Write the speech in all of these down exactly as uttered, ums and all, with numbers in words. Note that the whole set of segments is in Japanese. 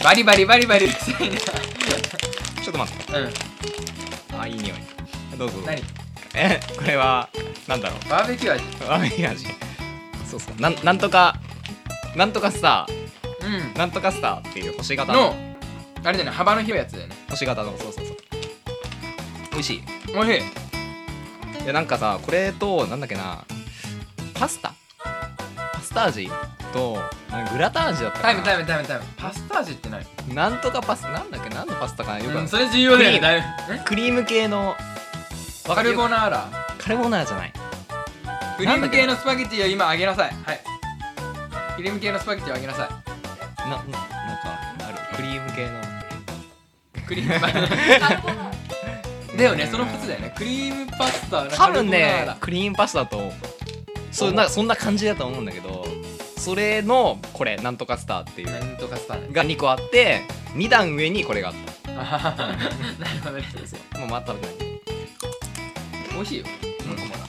バリバリバリバリうるさいな。 ちょっと待って。 うん。 あ、いい匂い。どうぞどうぞ。 何？ え、これはなんだろう。 バーベキュー味。 バーベキュー味。そうそう。なんなんとかなんとかスタうーなんとかスターっていう星型ん。ののあれだよね、幅の広いやつだよね。 星型のそうそうそう。美味しい。 おいしい。 いやなんかさ、これとなんだっけな、パスタパスタ味となんかグラタン味だったかな。 タイムタイムタイムタイム。パスタ味って何？ なんとかパスなんだっけ、なんのパスタかな、よくわかんない。 うん、それ重要だよね。 クリだいぶ。 クリーム系のカルボナナーラ。 カルボナーラじゃない。 クリーム系のスパゲッティを今揚げなさい。はい。クリーム系のスパゲッティを揚げなさい。 なななんかあるクリーム系のクリームだよね、そのふつだよね。クリームパスタ。 多分ねカルボナーラクリームパスタとそんなそんな感じだと思うんだけど、それのこれなんとかスターっていうなんとかスターね。 がにこあってに段上にこれがあっあははなるほどね。 た。もうまた食べない。 美味しいよ。 うんうんこまだ。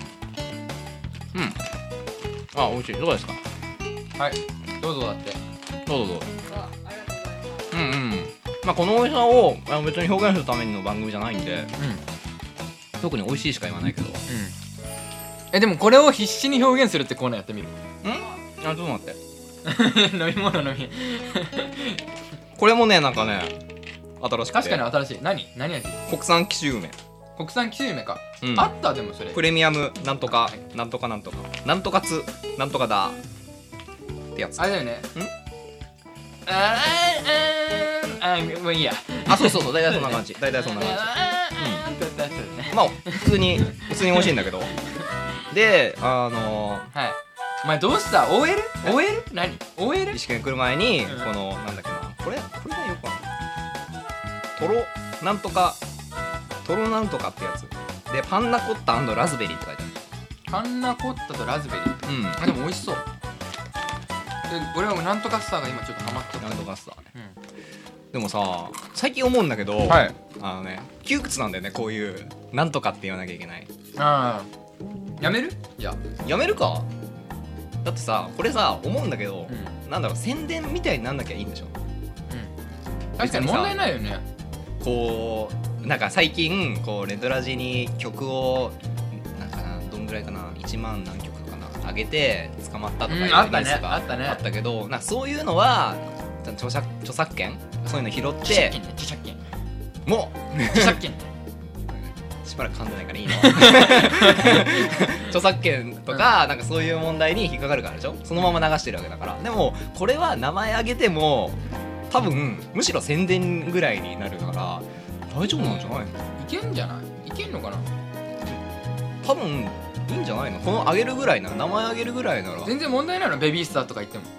うんあ、美味しい。どうですか。 はい。どうぞだって。 どうぞどうぞ。うんうんまあこの美味しさをあの別に表現するための番組じゃないんでうん。 特に美味しいしか言わないけど。んえ、でもこれを必死に表現するってコーナーやってみる。 あ、ちょっと待って。 飲み物飲み。 これもねなんかね新しくて確かに新しい。何何味？ 国産紀州梅。 国産紀州梅か。 うんあったでもそれ。 プレミアムなんとかはいなんとかなんとかなんとかつなんとかだってやつ。 あれだよね。あーあーあーもういいや。 あ、そうそうそう、大体そんな感じ。大体そんな感あーってやったやつだよね。 じ。まあ普通に普通に美味しいんだけど。で、あのはい。お前どうした？ オーエル？ オーエル？ 何？ オーエル？ 石川に来る前にうんこのなんだっけな、これこれがよくわかんない。トロなんとかトロなんとかってやつでパンナコッタ&ラズベリーって書いてパンナコッタとラズベリー。 ある。うん。 あ、でも美味しそう。で俺はなんとかスターが今ちょっとハマってる。 なんとかスターね。 うでもさ、最近思うんだけど、 ん。はい。 あのね窮屈なんだよね、こういうなんとかって言わなきゃいけない。 ああ。やめる？じゃあ。 やめるか。だってさ、これさ思うんだけど、 うん。 なんだろう、宣伝みたいになんなきゃいいんでしょ。 確かに問題ないよね。 こうなんか最近こうレトラジに曲をなんかな、どんぐらいかな、いちまん何曲かな上げて捕まったとかいうニうんあったねュースがあったねあったけど、なんかそういうのは著作著作権そういうの拾って著作権ね。著作権。 も著作権ね。 うしばらく噛んでないからいいの著作権とか、なんかそういう問題に引っかかるからでしょ。そのまま流してるわけだから。でもこれは名前上げても多分むしろ宣伝ぐらいになるから大丈夫なんじゃないの。 いけんじゃない？いけんのかな？ 多分いいんじゃないの。この上げるぐらいなら、名前上げるぐらいなら。 全然問題ないの、ベビースターとか言っても。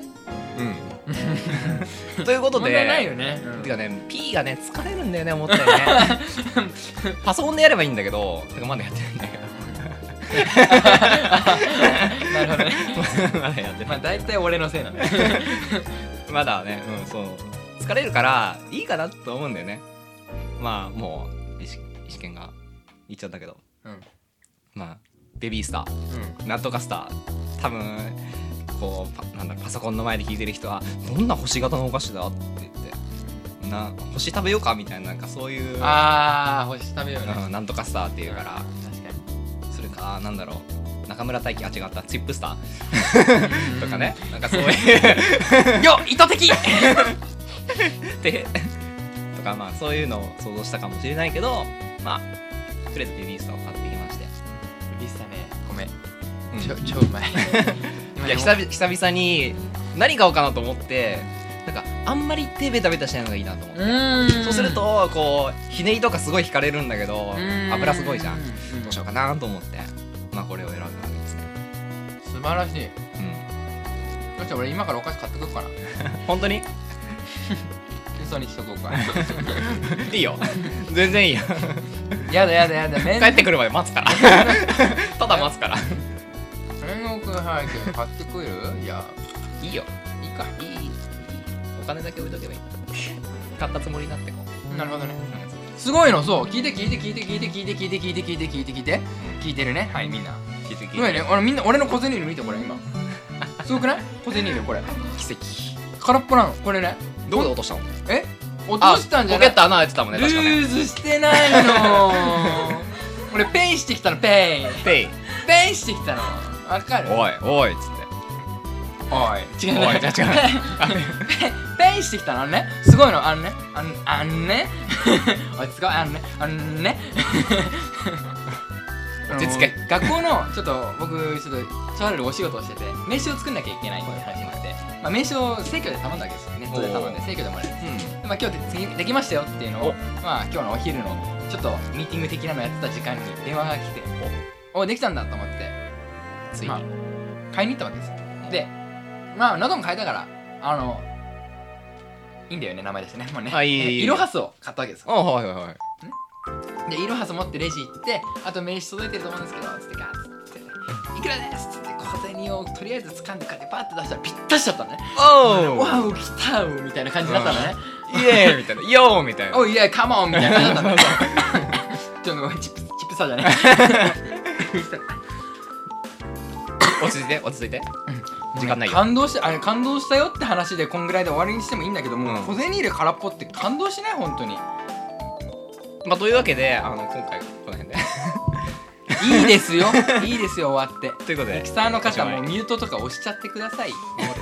うんということで問題ないよね。うんてかね P がね疲れるんだよね、思ったよねパソコンでやればいいんだけど、てかまだやってないんだけどなるほどね。 まだやってないまあ大体俺のせいなんだよ。 まだね、うん、そう疲れるからいいかなと思うんだよね。まあもう石石健が言っちゃったけど、 うんまあベビースターうん。 なんとかスター、多分こうパなんだろう、パソコンの前で聞いてる人はどんな星型のお菓子だって言ってな、星食べようかみたいな、なんかそういうああ、星食べようね。 うんなんとかスターっていうから、 確かそれかなんだろう、中村大輝、あ違ったチップスタに。 ーとかね、なんかそういうよ意図的でとか、まあそういうのを想像したかもしれないけど、まあとりあえずベビースターを買ってきまして、 ビスタね、ごめん。 うんちょ、超うまい。 いや久々久々に何買おうかなと思って、なんかあんまり手ベタベタしないのがいいなと思って、 うーん。 そうするとこうひねりとかすごい引かれるんだけど、 うん油すごいじゃん。 うどうしようかなと思って、まあこれを選んだわけですね。 素晴らしい。 うんそして俺今からお菓子買ってくるかな。 本当に嘘にしとこうか。 いいよ全然いいよやだやだやだ。めん帰ってくるまで待つからただ待つから天国早く買ってくる？じゃあいいよ、 いいか。 いいいい、お金だけ置いとけばいい。買ったつもりになってこう、 なるほどね。すごいの、そう。聞いて聞いて聞いて聞いて聞いて聞いて聞いて聞いて聞いて聞いて聞いてるね。はい、みんな。 聞いて聞いてすごいね。俺みんな俺の小銭入れ見てこれ今。すごくない？小銭入れこれ。 奇跡空っぽなのこれね。 どこで落としたの？ え落としたんじゃない？ ポケット穴開いてたもんね、 ル確かね。 ーズしてないの俺ペイしてきたの、ペイペイ。 ペイしてきたのわかる？ おいおいっつって。 おい違うねおい違う違うペイしてきたのあのね、すごいのあのね、あのあのねおいすごいあのね、あのね落ち着け。 学校のちょっと僕ちょっととあるお仕事をしてて名刺を作んなきゃいけないっていう話になって、まあ、名刺を生協で頼んだわけですよ。ネットで頼んで生協でもらえる。 うん。 まあ、今日でできましたよっていうのを、まあ、今日のお昼のちょっとミーティング的なのやってた時間に電話が来て、おできたんだと思ってついに、 まあ、買いに行ったわけですよ。でまあ喉も買えたからあのいいんだよね名前ですね、もうね、 あいいいいいいイロハスを買ったわけですよ。 あはいはいはいでイロハス持ってレジ行って、あと名刺届いてると思うんですけどつってガーッつっていくらですっつって小銭をとりあえず掴んで買ってパッて出したらぴったしだったのね。 おわお来たーみたいな感じだったのね。 イエーイみたいな、イヨーみたいな。 おいやカモンみたいな感じだったのね。ちょっとごめんチップチップサーじゃね落ち着いて落ち着いて、時間ないよ。 感動してあれ感動したよって話でこんぐらいで終わりにしてもいいんだけども、 うん小銭入れ空っぽって感動しない本当に。 まあというわけで、あの今回この辺でいいですよいいですよ終わって。 ということでミキサーの方おしまいもミュートとか押しちゃってください。もう